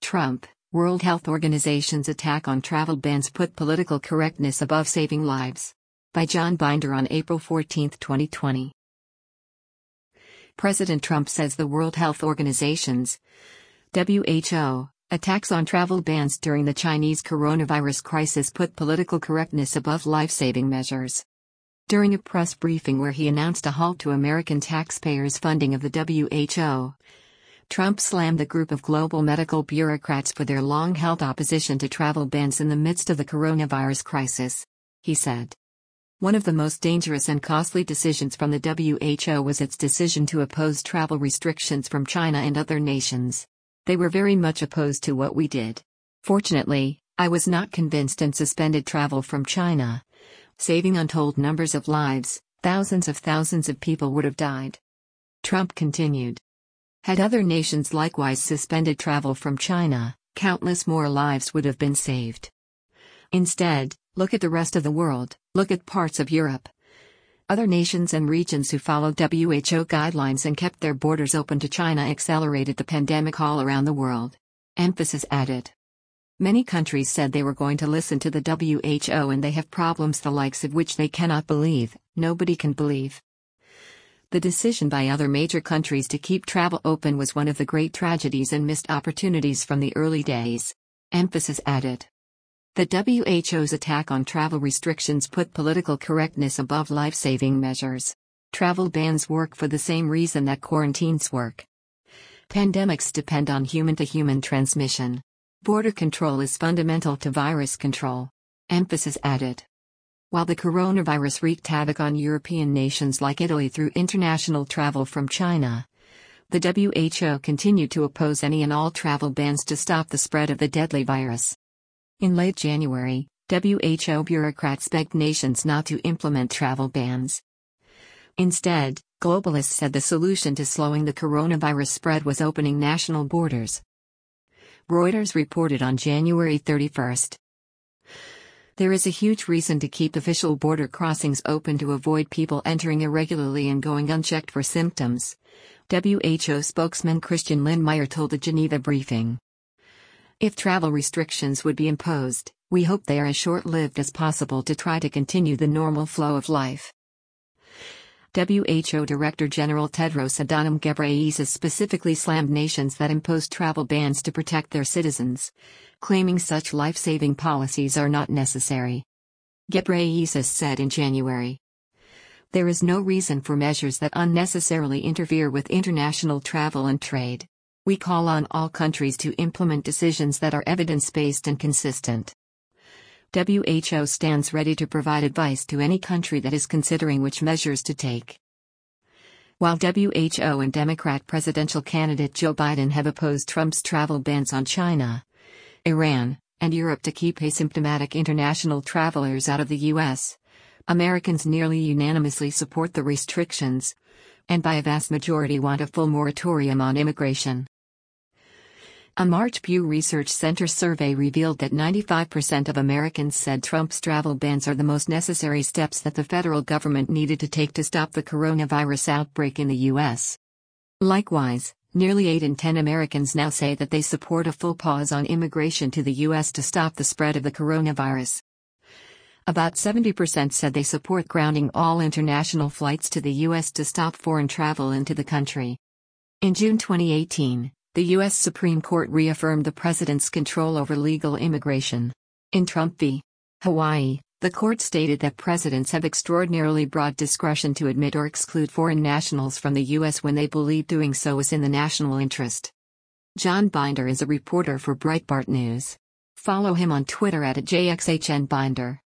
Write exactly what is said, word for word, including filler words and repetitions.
Trump, World Health Organization's attack on travel bans put political correctness above saving lives. By John Binder on April fourteenth, twenty twenty. President Trump says the World Health Organization's W H O attacks on travel bans during the Chinese coronavirus crisis put political correctness above life-saving measures. During a press briefing where he announced a halt to American taxpayers' funding of the W H O, Trump slammed the group of global medical bureaucrats for their long-held opposition to travel bans in the midst of the coronavirus crisis. He said, "One of the most dangerous and costly decisions from the W H O was its decision to oppose travel restrictions from China and other nations. They were very much opposed to what we did. Fortunately, I was not convinced and suspended travel from China, saving untold numbers of lives. Thousands of thousands of people would have died." Trump continued, "Had other nations likewise suspended travel from China, countless more lives would have been saved. Instead, look at the rest of the world, look at parts of Europe. Other nations and regions who followed W H O guidelines and kept their borders open to China accelerated the pandemic all around the world." Emphasis added. "Many countries said they were going to listen to the W H O and they have problems the likes of which they cannot believe, nobody can believe. The decision by other major countries to keep travel open was one of the great tragedies and missed opportunities from the early days." Emphasis added. The W H O's attack on travel restrictions put political correctness above life-saving measures. Travel bans work for the same reason that quarantines work. Pandemics depend on human-to-human transmission. Border control is fundamental to virus control. Emphasis added. While the coronavirus wreaked havoc on European nations like Italy through international travel from China, the W H O continued to oppose any and all travel bans to stop the spread of the deadly virus. In late January, W H O bureaucrats begged nations not to implement travel bans. Instead, globalists said the solution to slowing the coronavirus spread was opening national borders. Reuters reported on January thirty-first. "There is a huge reason to keep official border crossings open to avoid people entering irregularly and going unchecked for symptoms," W H O spokesman Christian Lindmeier told the Geneva briefing. "If travel restrictions would be imposed, we hope they are as short-lived as possible to try to continue the normal flow of life." W H O Director General Tedros Adhanom Ghebreyesus specifically slammed nations that imposed travel bans to protect their citizens, claiming such life-saving policies are not necessary. Ghebreyesus said in January, "There is no reason for measures that unnecessarily interfere with international travel and trade. We call on all countries to implement decisions that are evidence-based and consistent." W H O stands ready to provide advice to any country that is considering which measures to take. While W H O and Democrat presidential candidate Joe Biden have opposed Trump's travel bans on China, Iran, and Europe to keep asymptomatic international travelers out of the U S, Americans nearly unanimously support the restrictions, and by a vast majority want a full moratorium on immigration. A March Pew Research Center survey revealed that ninety-five percent of Americans said Trump's travel bans are the most necessary steps that the federal government needed to take to stop the coronavirus outbreak in the U S. Likewise, nearly eight in ten Americans now say that they support a full pause on immigration to the U S to stop the spread of the coronavirus. About seventy percent said they support grounding all international flights to the U S to stop foreign travel into the country. In June twenty eighteen, the U S Supreme Court reaffirmed the president's control over legal immigration. In Trump v. Hawaii, the court stated that presidents have extraordinarily broad discretion to admit or exclude foreign nationals from the U S when they believe doing so is in the national interest. John Binder is a reporter for Breitbart News. Follow him on Twitter at J X H N Binder.